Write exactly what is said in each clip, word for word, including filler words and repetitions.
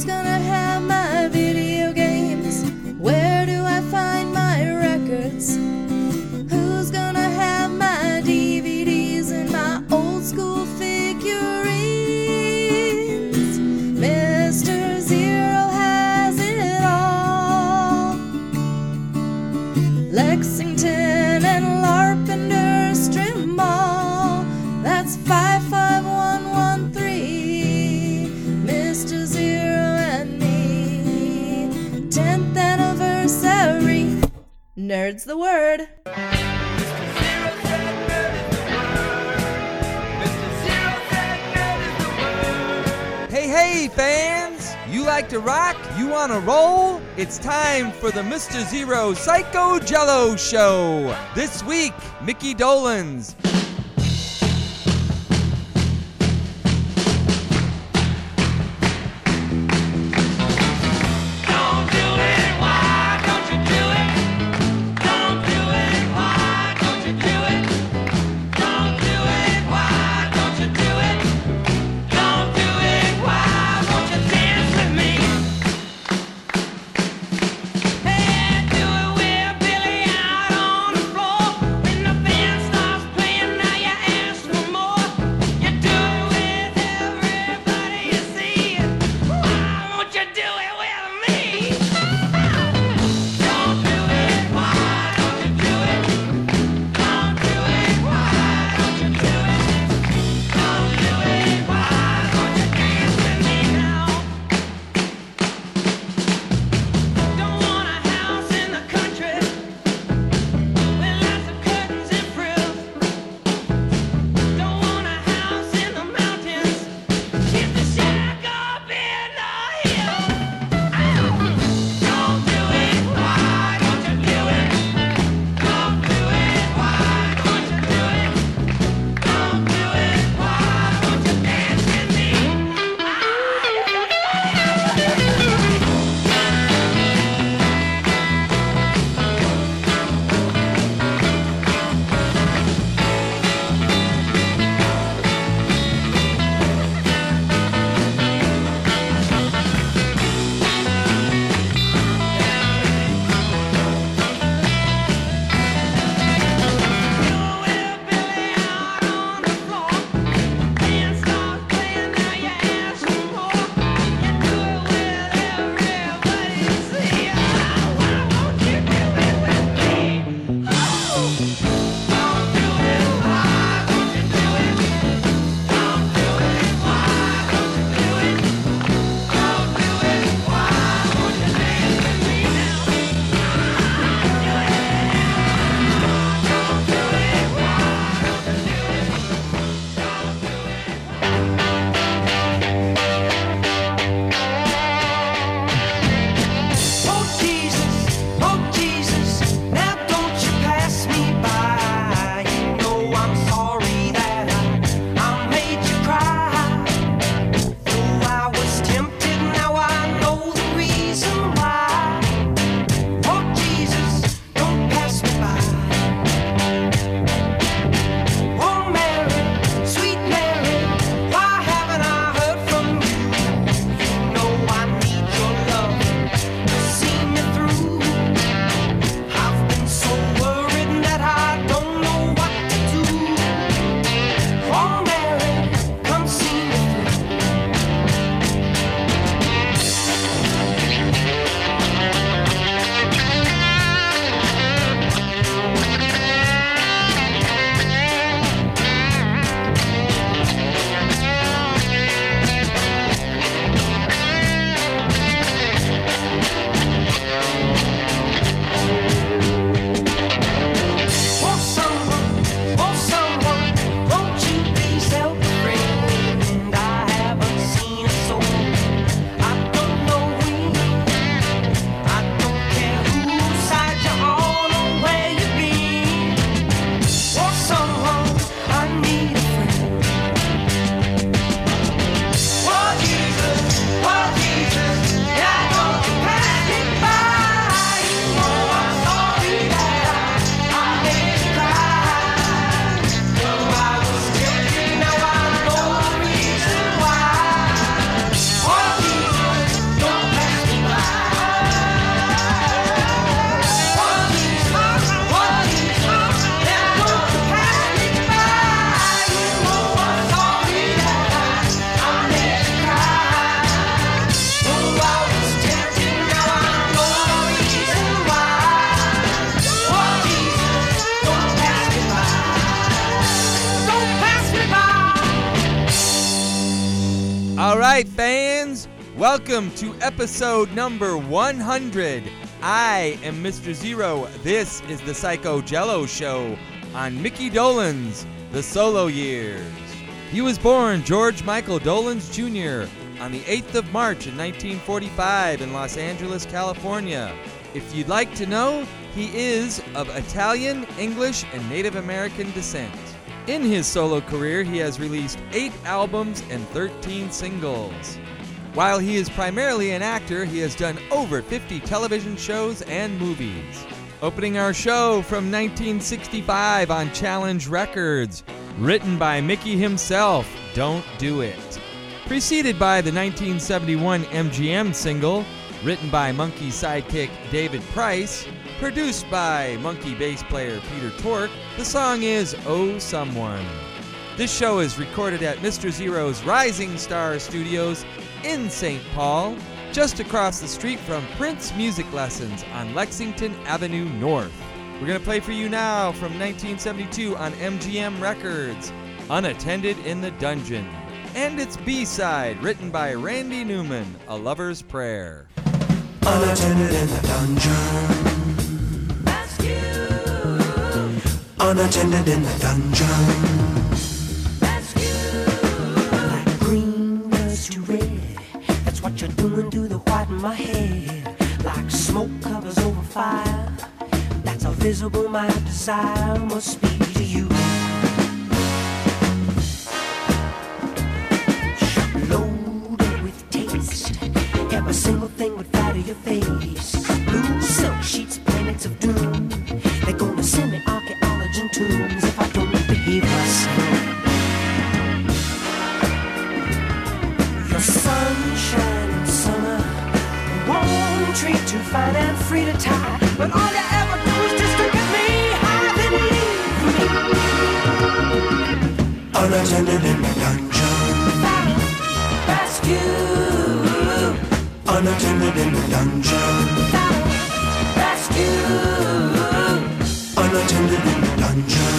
Who's gonna have my video games? Where do I find my records? Who's gonna have my D V Ds and my old school figurines? Mister Zero has it all. Lexington and Larpenter Strip Mall. That's five five one one three. Mister Zero and me. tenth anniversary. Nerd's the word. Hey, hey, fans! You like to rock? You want to roll? It's time for the Mister Zero Psycho Jello Show. This week, Mickey Dolenz. Billy out on the floor when the band starts playing. right, fans, welcome to episode number one hundred. I am Mister Zero. This is the Psycho Jello Show on Mickey Dolenz, The Solo Years. He was born George Michael Dolenz Junior on the eighth of March in nineteen forty-five in Los Angeles, California. If you'd like to know, he is of Italian, English, and Native American descent. In his solo career, he has released eight albums and thirteen singles. While he is primarily an actor, he has done over fifty television shows and movies. Opening our show from nineteen sixty-five on Challenge Records, written by Mickey himself, Don't Do It. Preceded by the nineteen seventy-one M G M single, written by Monkey sidekick David Price, produced by Monkey bass player Peter Tork, the song is Oh Someone. This show is recorded at Mister Zero's Rising Star Studios in Saint Paul, just across the street from Prince Music Lessons on Lexington Avenue North. We're going to play for you now from nineteen seventy-two on M G M Records, Unattended in the Dungeon. And its B-side, written by Randy Newman, A Lover's Prayer. Unattended in the dungeon. Unattended in the dungeon. Like green goes to red. That's what you're doing to the white in my head. Like smoke covers over fire. That's how visible my desire must be to you. Loaded with taste. Every single thing would flatter your face. Blue silk sheets, planets of doom. They're gonna send me archaeology tombs if I don't behave myself. Your sunshine in summer, warm tree too fine and free to tie. But all you ever do is just to get me high, then leave me unattended in the dungeon. Rescue. Unattended in the dungeon. Rescue. Unattended in the dungeon.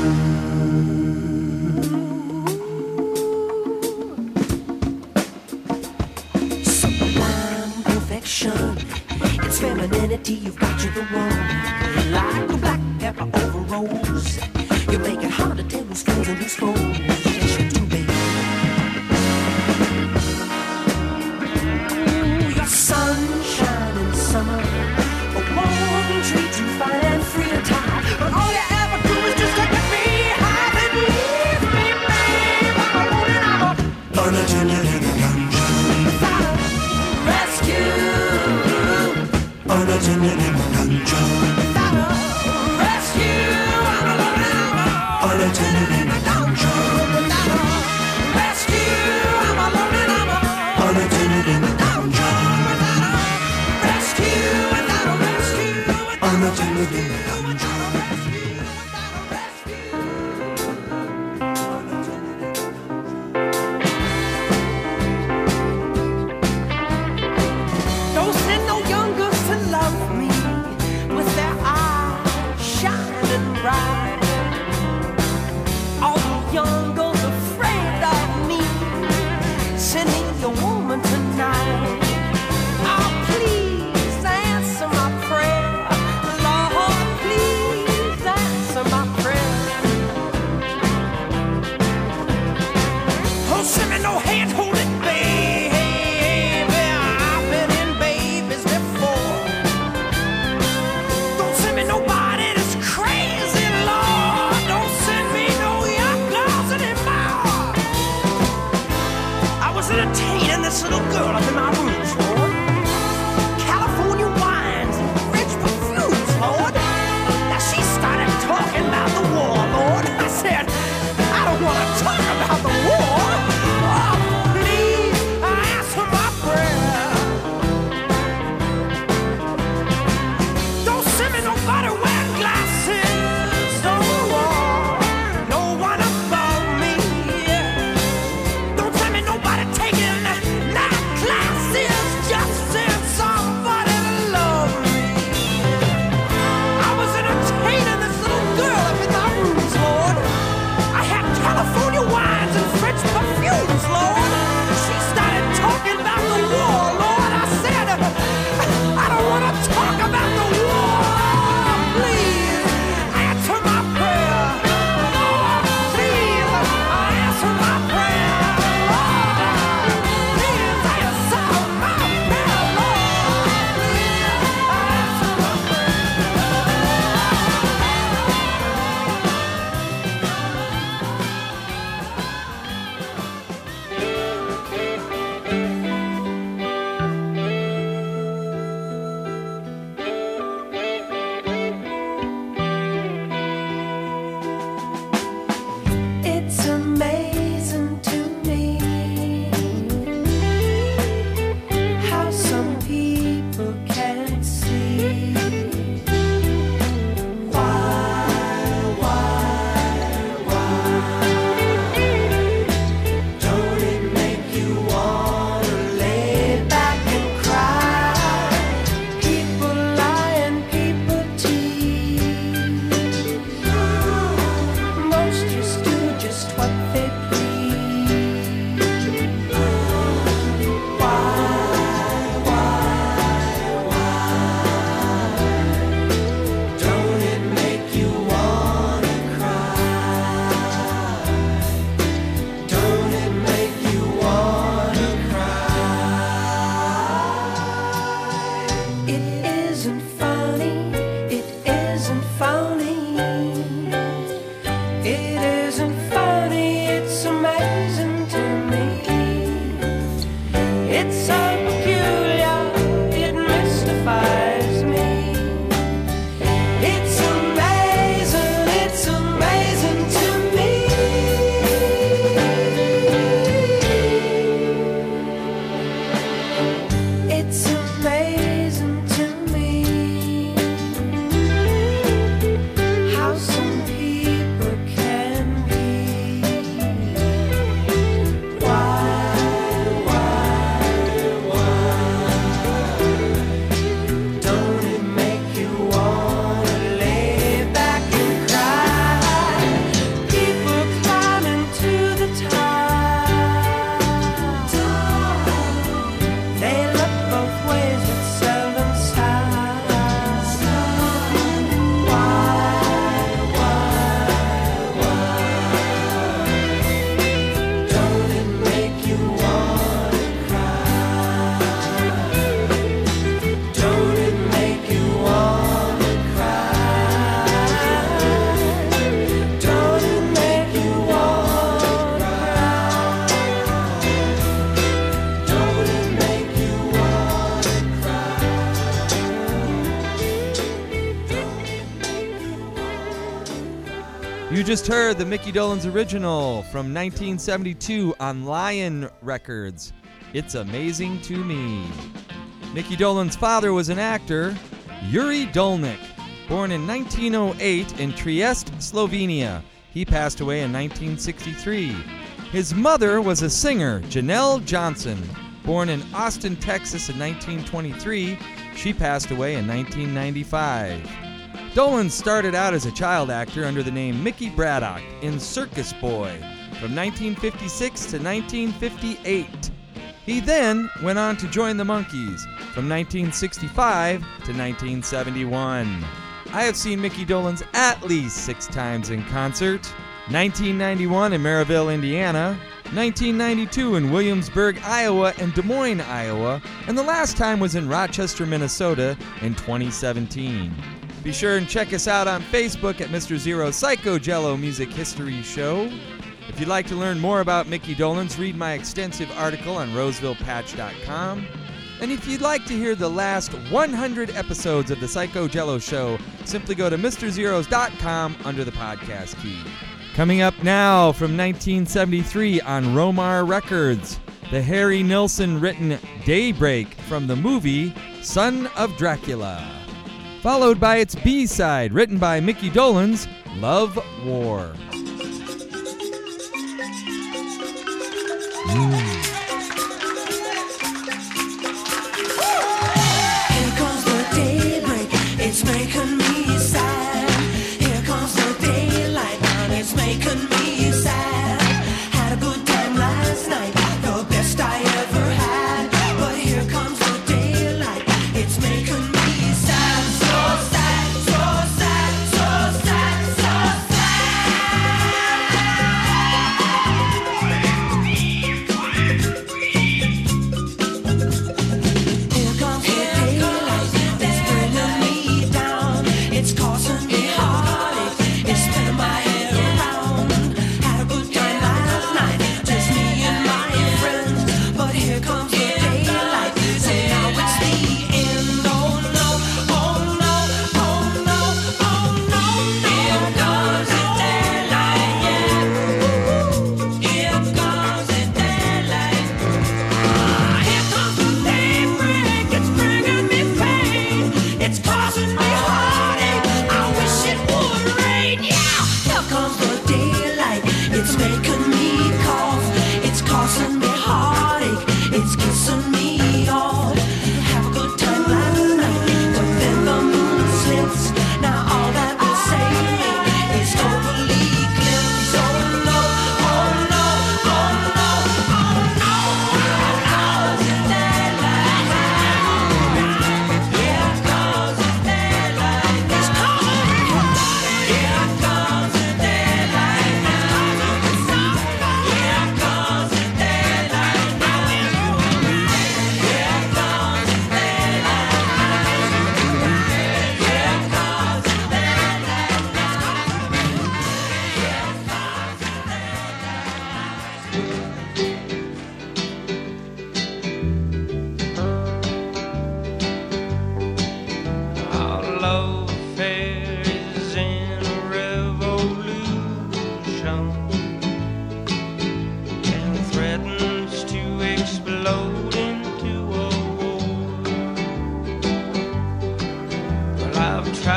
Sublime perfection. It's femininity, you've got you the one. Like a black pepper over rose. You make it hard to tell who's strings and who's foes. Yes, you do, baby. Your sunshine in summer. A warm tree too fine and free to tie. But all you ever do is just to get me high and leave me, babe. I'm alone and I'm unattended in the dungeon. Rescue. Unattended in the dungeon. Rescue. I'm alone and I'm unattended in the dungeon. Rescue. I'm alone and I'm unattended in the dungeon. Rescue. Without a rescue. Unattended in the dungeon. Don't send no young girls to love me with their eyes shining bright. All the young girls afraid of me. Send me your woman tonight. Oh, please answer my prayer, Lord. You just heard the Mickey Dolenz original from nineteen seventy-two on Lion Records. It's Amazing to Me. Mickey Dolenz' father was an actor, Yuri Dolnik, born in nineteen oh eight in Trieste, Slovenia. He passed away in nineteen sixty-three. His mother was a singer, Janelle Johnson, born in Austin, Texas in nineteen twenty-three. She passed away in nineteen ninety-five. Dolenz started out as a child actor under the name Mickey Braddock in Circus Boy from nineteen fifty-six to nineteen fifty-eight. He then went on to join the Monkees from nineteen sixty-five to nineteen seventy-one. I have seen Mickey Dolenz at least six times in concert. nineteen ninety-one in Maryville, Indiana, nineteen ninety-two in Williamsburg, Iowa, and Des Moines, Iowa, and the last time was in Rochester, Minnesota in twenty seventeen. Be sure and check us out on Facebook at Mister Zero Psycho Jello Music History Show. If you'd like to learn more about Mickey Dolenz, read my extensive article on Roseville Patch dot com. And if you'd like to hear the last one hundred episodes of the Psycho Jello Show, simply go to Mister Zeros dot com under the podcast key. Coming up now from nineteen seventy-three on Romar Records, the Harry Nilsson written Daybreak from the movie Son of Dracula. Followed by its B-side, written by Mickey Dolenz, Love War. Mm. Here comes the daybreak, it's making me sad. Here comes the daylight, and it's making me sad. Had a good time last night, the best I ever had. But here comes the daylight, it's making me sad.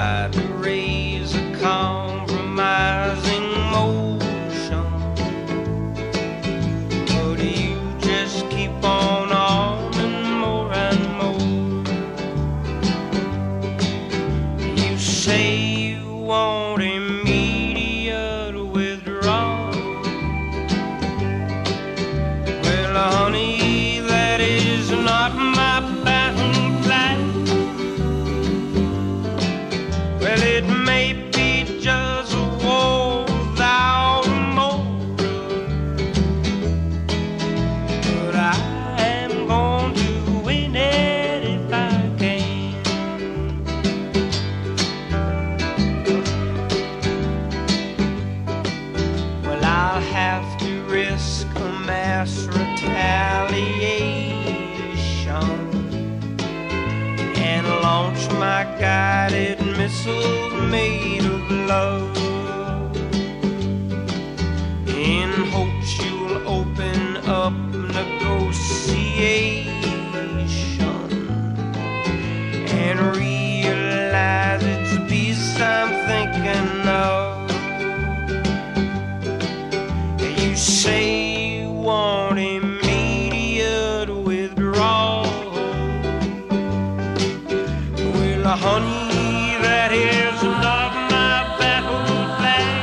tried to raise a compromising motion, but you just keep on on more and more. You say you want immediate withdrawal. Well, honey, that is not my battle plan. Well, it may be just a war without a moral, but I am going to win it if I can. Well, I'll have to risk a mass retaliation and launch my guided missile made of love, in hopes you'll open up negotiation and realize it's peace I'm thinking of. You say you want immediate withdrawal. Well, honey, that is not my battle plan.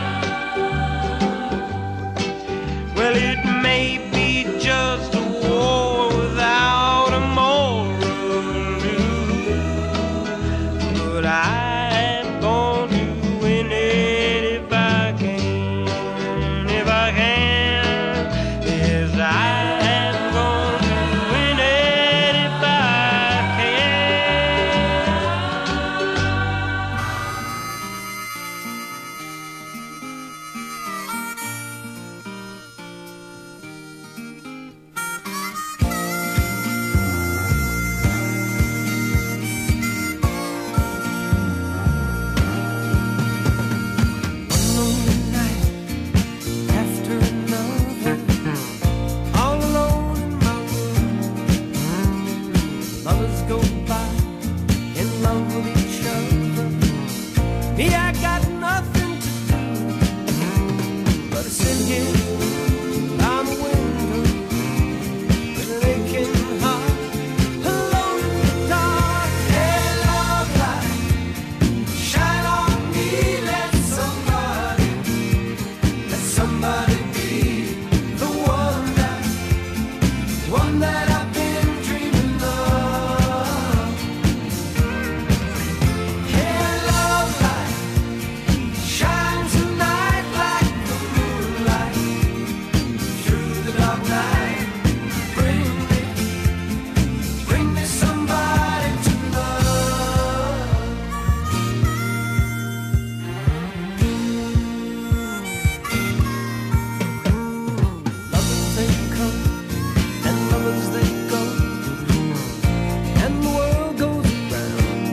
Well, it may be just a war without a moral, but I am going to win it if I can, if I can. Yes, I am going to win it if I One lonely night after another, all alone in my room. Lovers go by in love with each other. Me, I got nothing to do but to sit here by the window with an aching heart, alone in the dark. Hey, love light, shine on me, let somebody, let somebody be the one that, one that I've been dreaming of. Hey, love light, shine tonight like the moonlight through the dark night. Bring me, bring me somebody to love. Lovers they come and lovers they go, and the world goes around.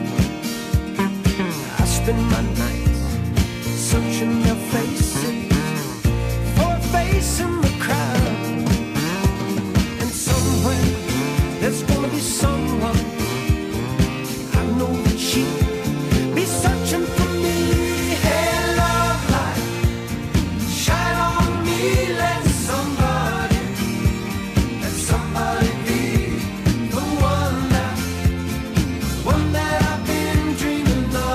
I spend my nights searching their faces for a face in the crowd, and somewhere there's gonna be someone I know that she'll be searching for me. Hey, love light, shine on me, let somebody, let somebody be the one that, one that I've been dreaming of.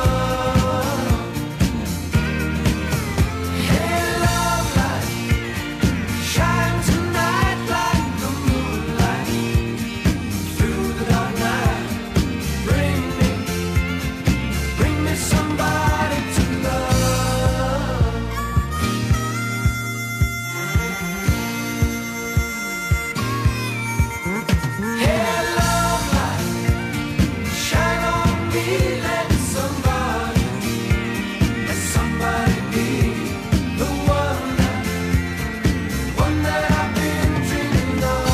Hey, love light, shine tonight like the moonlight through the dark night. Bring me, bring me somebody to love. Hey, love light, shine on me, let somebody, let somebody be the one that, one that I've been dreaming of.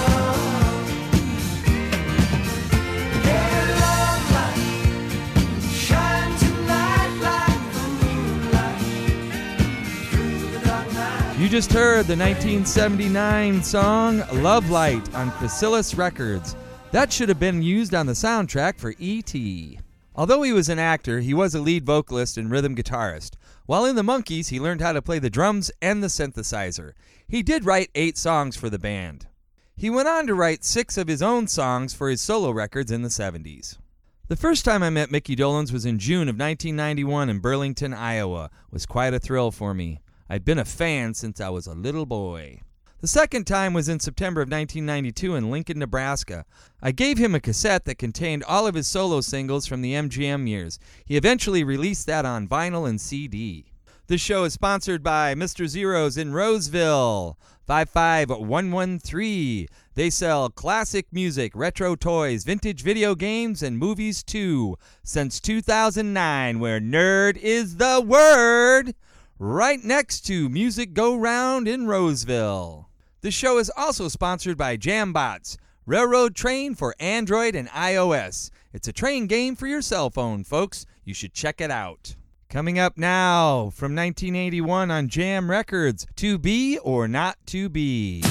Hey, love light, shine tonight like the moonlight through the dark night. You just heard the nineteen seventy-nine song Love Light on Chrysalis Records. That should have been used on the soundtrack for E T Although he was an actor, he was a lead vocalist and rhythm guitarist. While in the Monkees, he learned how to play the drums and the synthesizer. He did write eight songs for the band. He went on to write six of his own songs for his solo records in the seventies. The first time I met Mickey Dolenz was in June of nineteen ninety-one in Burlington, Iowa. It was quite a thrill for me. I'd been a fan since I was a little boy. The second time was in September of nineteen ninety-two in Lincoln, Nebraska. I gave him a cassette that contained all of his solo singles from the M G M years. He eventually released that on vinyl and C D. This show is sponsored by Mister Zeros in Roseville, five five one one three. They sell classic music, retro toys, vintage video games, and movies too. Since two thousand nine, where nerd is the word. Right next to Music Go Round in Roseville. This show is also sponsored by Jambots, Railroad Train for Android and iOS. It's a train game for your cell phone, folks. You should check it out. Coming up now, from nineteen eighty-one on Jam Records, To Be or Not To Be.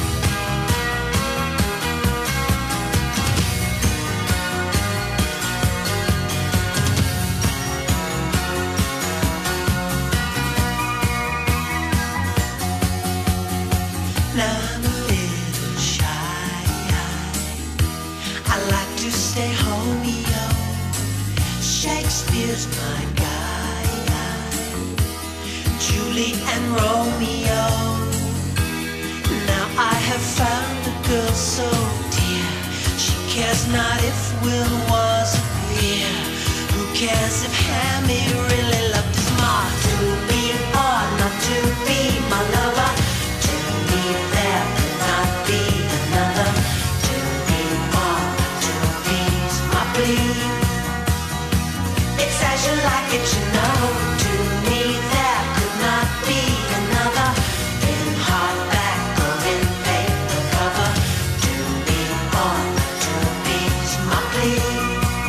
Now I'm a little shy. I like to stay home, yo. Shakespeare's my guy. Julie and Romeo. Now I have found a girl so dear. She cares not if Will wasn't here. Who cares if Hammy really loved his ma? To be or not to be my lover. There could not be another. To be more, to please my plea. It's as you like it, you know. To me there could not be another. In hardback or in paper cover. To be more, to please my plea.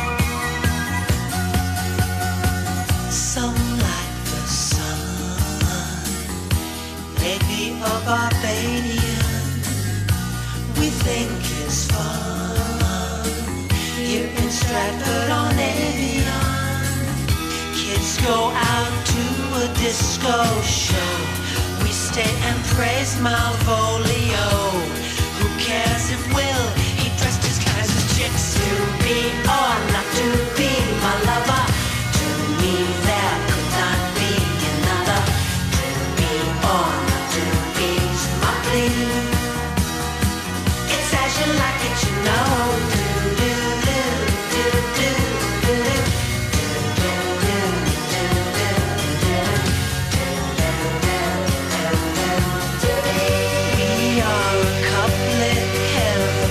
Some like the sun, maybe a Barbadian. We think is fun here in Stratford on Avon. Kids go out to a disco show. We stay and praise Malvolio. Who cares if Will he dressed his guys as chicks? To be or not to be my lover. To me there could not be another. To be or not to be my plea. As you like it, you know. Do do do do do do do. We are a couplet heaven.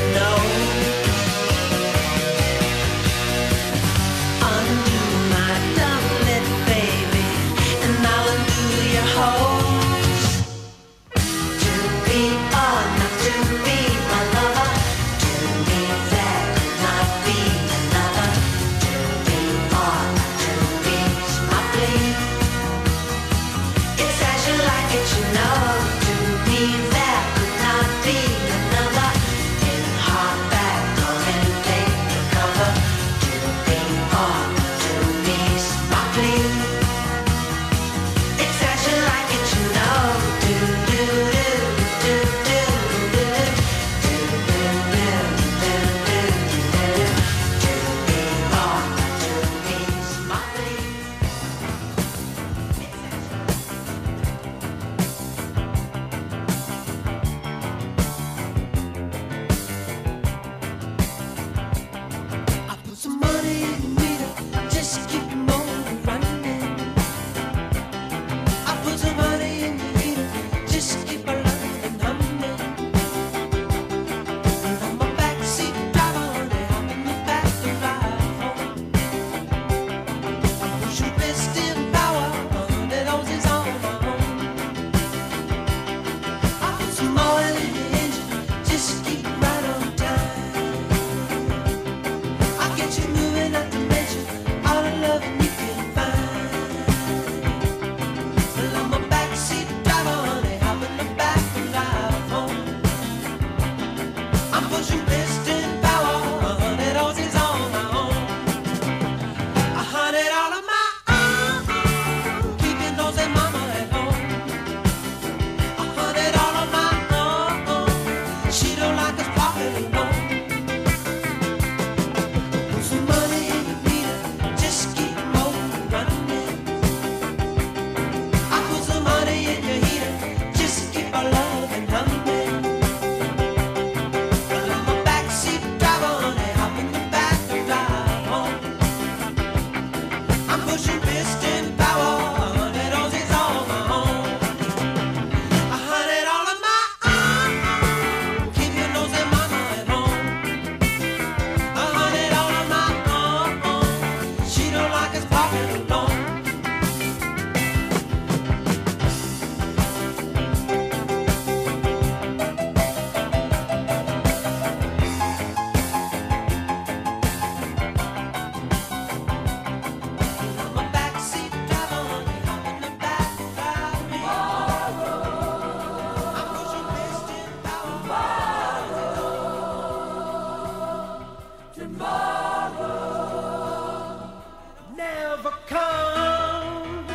comes.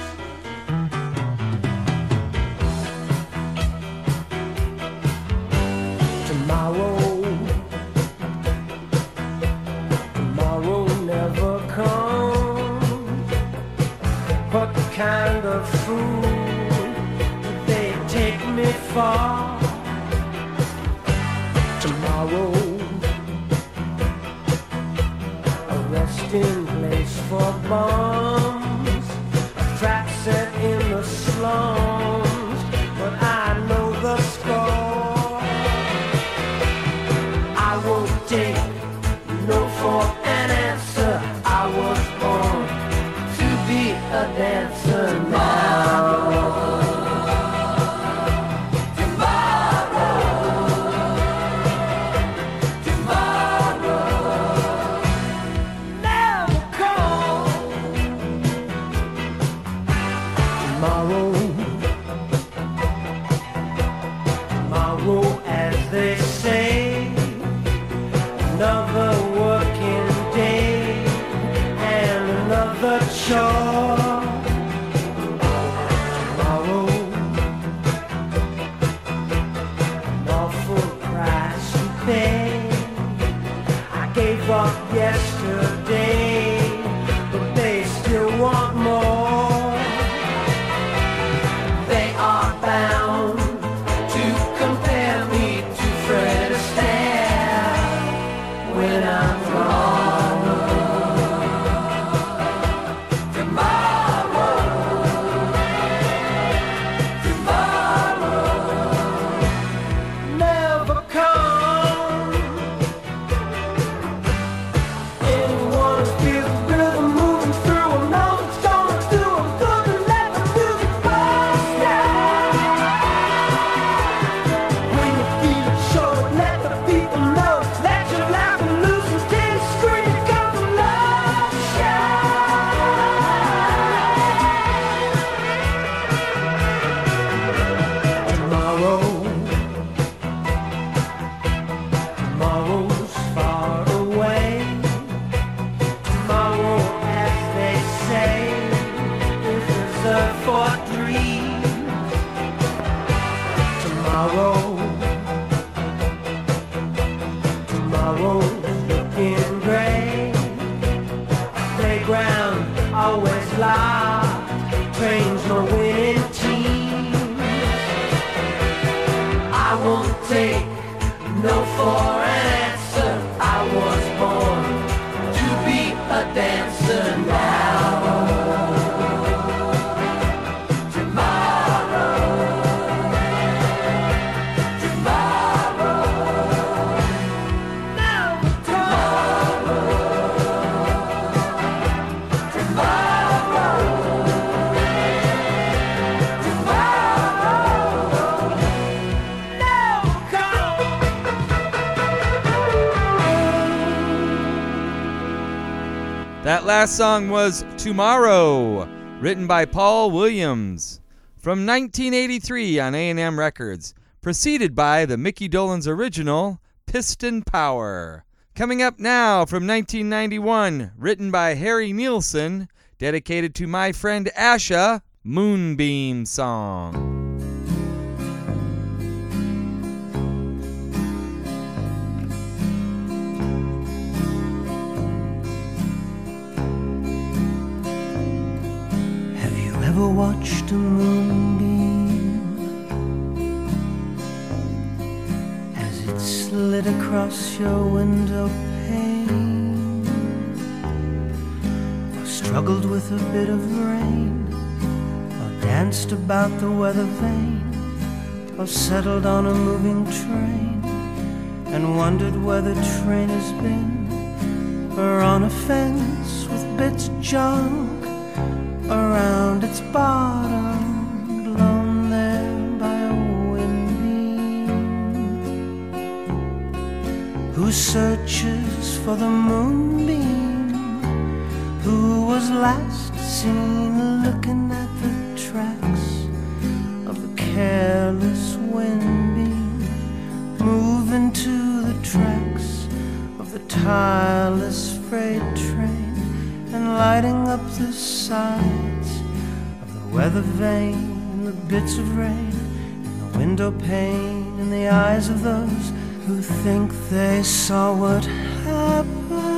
Tomorrow, tomorrow never comes. What kind of fool did they take me for? Tomorrow, a resting place for bombs, a trap set in the slums, but I know the score. I won't take no for an answer. I was born to be a dancer now. Tomorrow, an awful price to pay. I gave up yesterday, but they still want more. They are bound to compare me to Fred Astaire when I'm wrong. That last song was Tomorrow, written by Paul Williams, from nineteen eighty-three on A and M Records, preceded by the Mickey Dolenz original, Piston Power. Coming up now from nineteen ninety-one, written by Harry Nilsson, dedicated to my friend Asha, Moonbeam Song. Ever watched a moonbeam as it slid across your window pane, or struggled with a bit of rain, or danced about the weather vane, or settled on a moving train and wondered where the train has been, or on a fence with bits of junk around its bottom, blown there by a windbeam. Who searches for the moonbeam? Who was last seen looking at the tracks of the careless windbeam, moving to the tracks of the tireless freight train? and lighting up the sides of the weather vane and the bits of rain and the window pane in the eyes of those who think they saw what happened.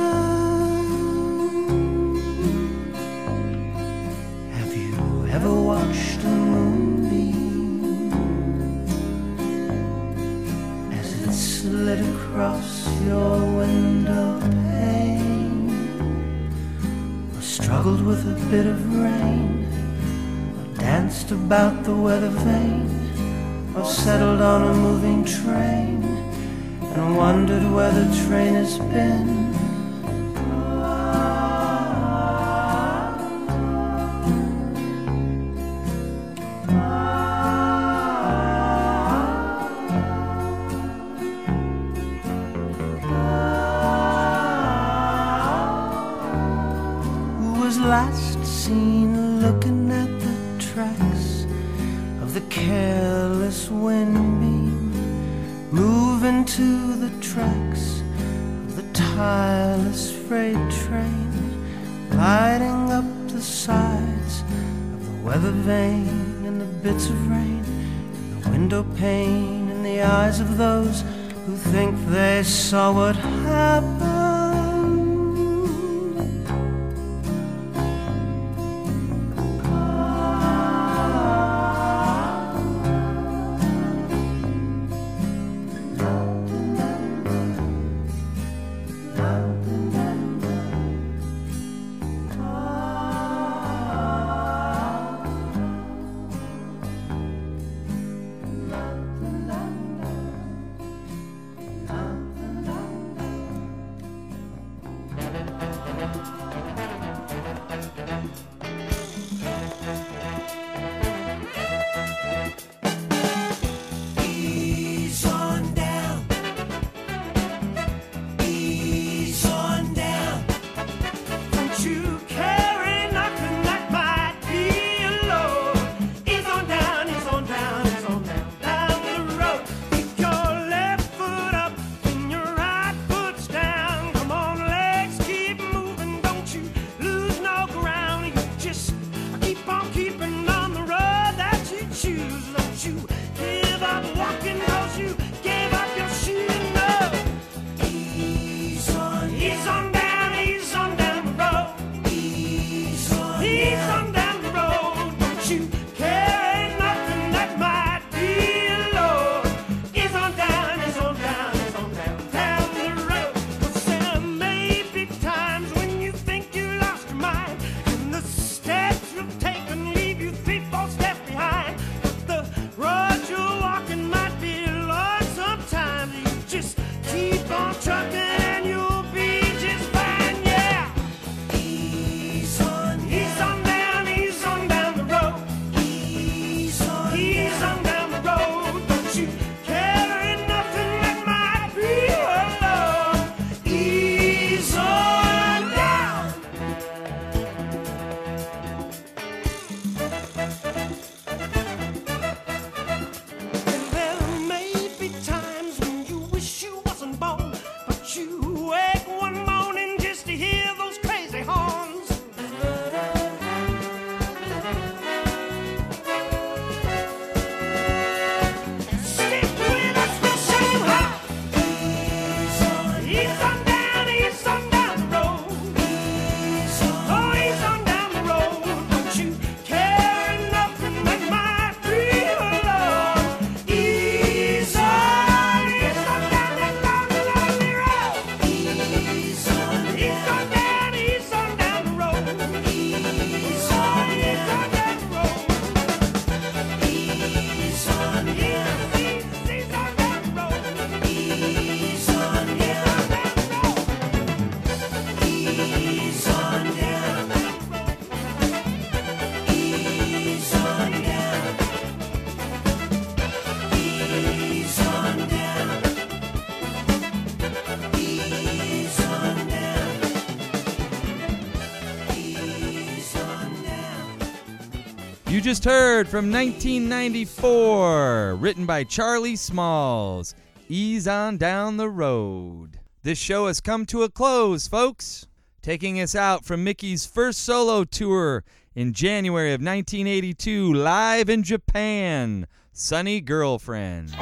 Have you ever watched a moonbeam as it slid across your window pane, or struggled with a bit of rain, or danced about the weather vane, or settled on a moving train and wondered where the train has been? Who was last seen looking at the tracks of the careless windbeam, moving to the tracks of the tireless freight train, lighting up the sides of the weather vane and the bits of rain and the window pane in the eyes of those who think they saw what happened. You just heard from nineteen ninety-four, written by Charlie Smalls, Ease on Down the Road. This show has come to a close, folks. taking us out from Mickey's first solo tour in January of nineteen eighty-two, live in Japan, Sunny Girlfriend.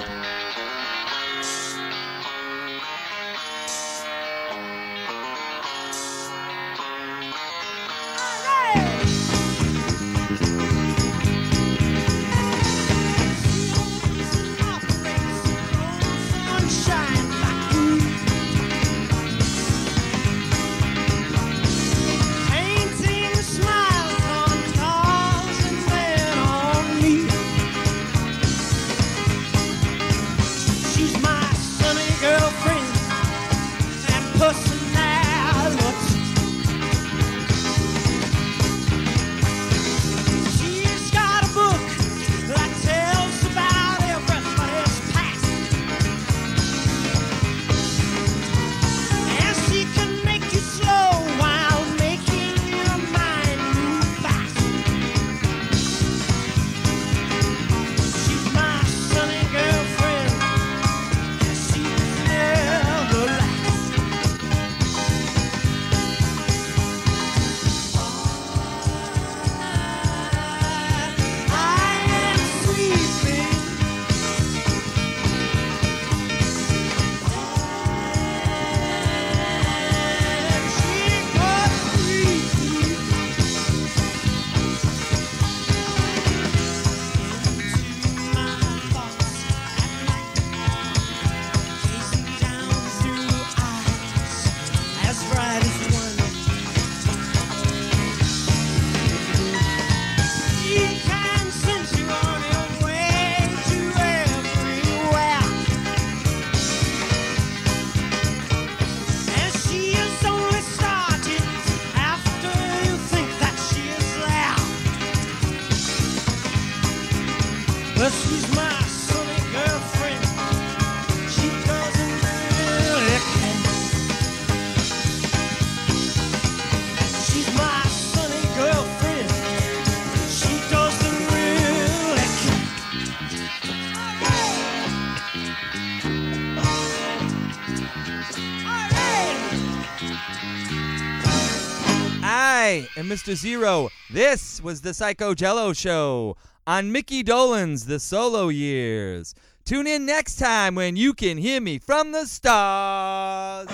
And Mister Zero, this was the Psycho Jello Show on Mickey Dolenz The Solo Years. Tune in next time when you can hear me from the stars.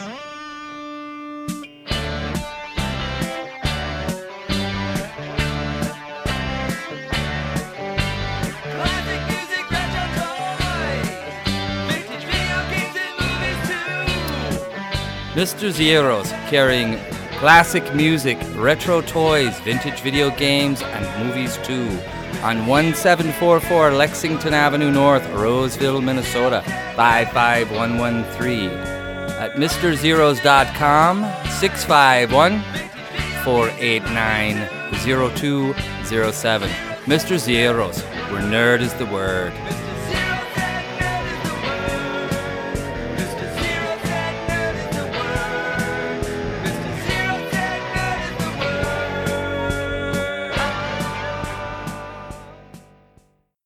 Classic music, retro toys, vintage video games and movies too. Mister Zero's carrying classic music, retro toys, vintage video games, and movies too. On one seven four four Lexington Avenue North, Roseville, Minnesota, five five one one three. At Mister Zeros dot com, six five one, four eight nine, zero two zero seven. Mister Zeros, where nerd is the word.